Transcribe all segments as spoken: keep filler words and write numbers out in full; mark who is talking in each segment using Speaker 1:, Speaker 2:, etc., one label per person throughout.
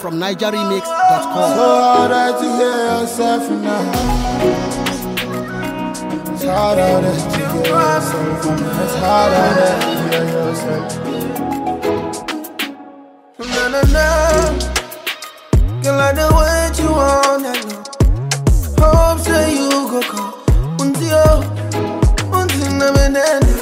Speaker 1: from niger remix dot com.
Speaker 2: So hard to hear yourself now. It's harder to hear yourself. It's harder to hear yourself.
Speaker 3: Na na na, girl, I know what you want. I know. Hope say you go come. Until, until na me nene.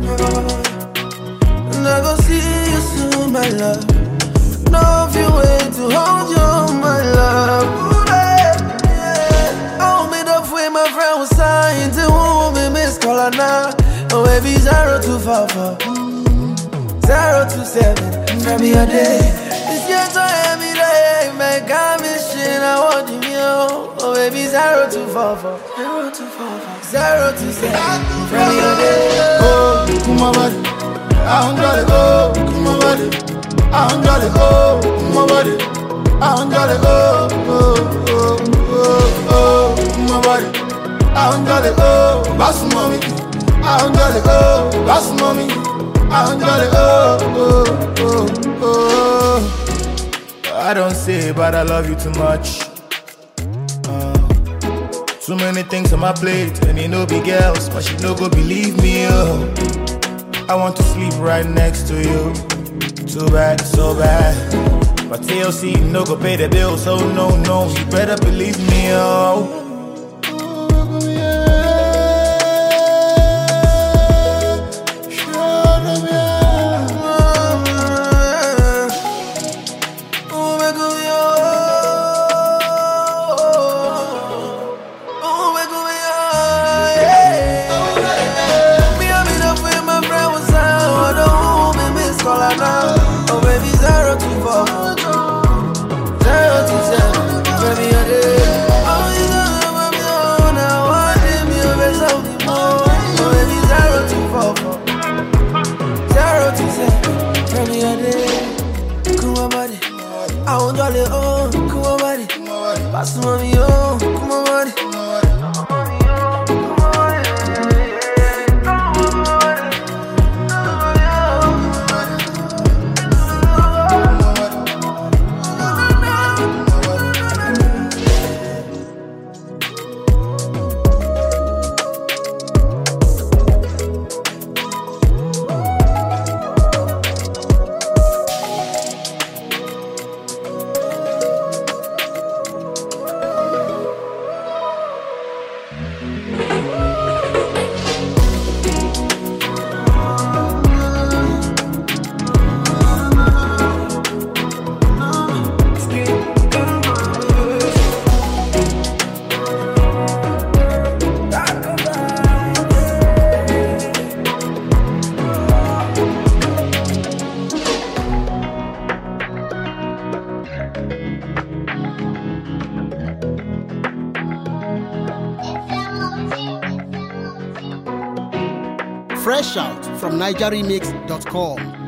Speaker 3: And I go see you soon, my love. No few way to hold you, my love. Ooh, babe, yeah. I'll meet up with my friend was signed to whom we miss color now. Oh baby, zero to four four, zero to seven. From your day, this year so every day, make a mission. I want you, oh, oh baby, zero to four four, zero to four four, zero to seven. From your day,
Speaker 2: oh, come on, buddy. I'm gonna go, come on, buddy. I'm gonna go, my body. I'm gonna go, oh, oh, oh, oh, my body. I'm gonna go, boss mommy. I'm gonna go, boss mommy. I'm gonna go, oh, oh, oh. I don't say, but I love you too much. Uh, too many things on my plate, and you know big girls, but she no go believe me. Oh, I want to sleep right next to you. Too bad, so bad. But T L C no go pay the bill, so no, no, you better believe me, oh.
Speaker 3: I want all it, oh, come on, buddy. Pass the money, oh, come on, buddy.
Speaker 1: Fresh out from niger remix dot com.